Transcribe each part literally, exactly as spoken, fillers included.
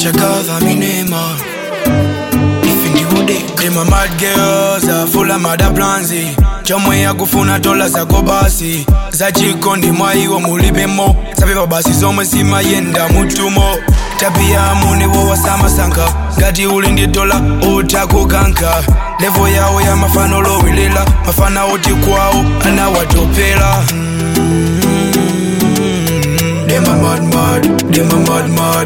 chakava minema. Them a mad girls, a full of mad planzi. Chomwe ya kufuna dola za kobasi. Za chikondi mwai wa mulibemo. Sabiba basi zomwe sima yenda mutumo. Tabia mune wo wasama sanka. Gati ulindi dola utaku kanka. Levo yao ya mafano lo wilela. Mafana oti kwao ana watopela. Them a mad mad, them a mad mad.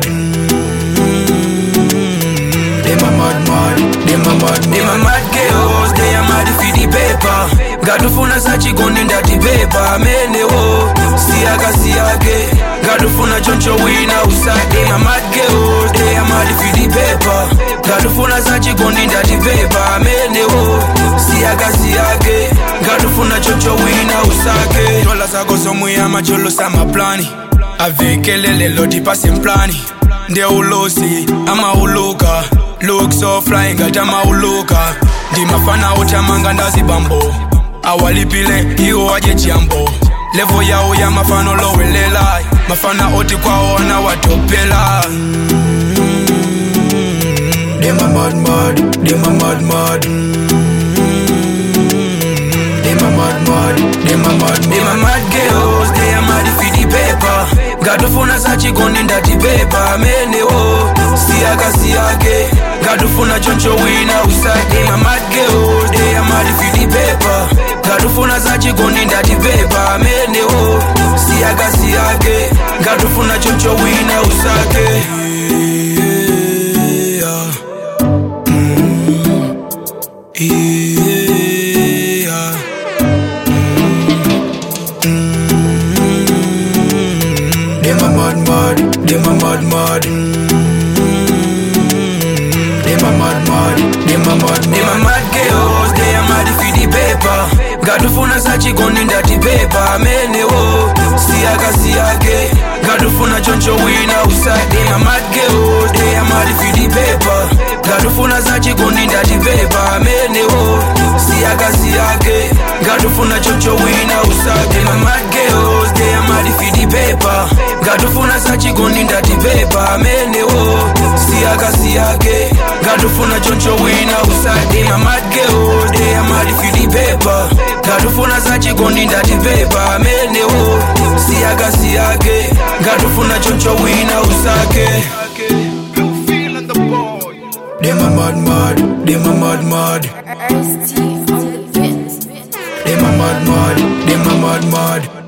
Them a mad mad, them a mad mad. Them a mad girls, they a mad for the paper. Gadufuna sachi goni ndati paper. Mene wo, siaga siage. Gadufuna choncho wina usake. Them a mad girls, they a mad for the paper. Gadufuna sachi goni ndati paper. Mene wo, siaga siage. Gadufuna choncho wina usake. Dola zako somu ya macholo sama plani. Avekelele loti pasi mplani. Nde ulosi, ama uluka. Look so flying, gatama uluka. Di mafana ochamanga ndazi bambo. Awalipile, iyo waje chiambo. Levo yao ya mafano lowelela. Mafana oti kwao wana watopela. Dem a mad mad, dem a mad mad. Dem a mad mad, dem a mad mad. Dem a mad girls, they a mad for the paper. Gadufuna sachi goni ndati paper. Mene wo, siaga siage. Gadufuna choncho wina usake. Them a mad girls, they a mad for the paper. Gadufuna sachi goni ndati paper. Mene wo, siaga siage. Gadufuna choncho wina usake. Yeah. Mm. Yeah. Mm. Them a mad mad, them a mad mad. Them a mad mad, them a mad mad. Them a mad girls, they a mad for the paper. Gadufuna sachi goni ndati paper. Mene wo, siaga siage. Gadufuna choncho wina usake. Them a mad girls, they a mad for the paper. Gadufuna sachi goni ndati paper. Mene wo, siaga siage. Gadufuna choncho wina usake. Them a mad girls, they a mad for the paper. Gadufuna sachi goni ndati paper. Mene wo, siaga siage. Gadufuna choncho wina usake. Them a mad girls, they a mad for the paper. Gadufuna sachi goni ndati paper. Mene wo, siaga siage. Gadufuna choncho wina usake. Blue feel on the boy. Them a mad mad, them a mad mad. Ice-T on the beat. Them a mad mad, them a mad mad.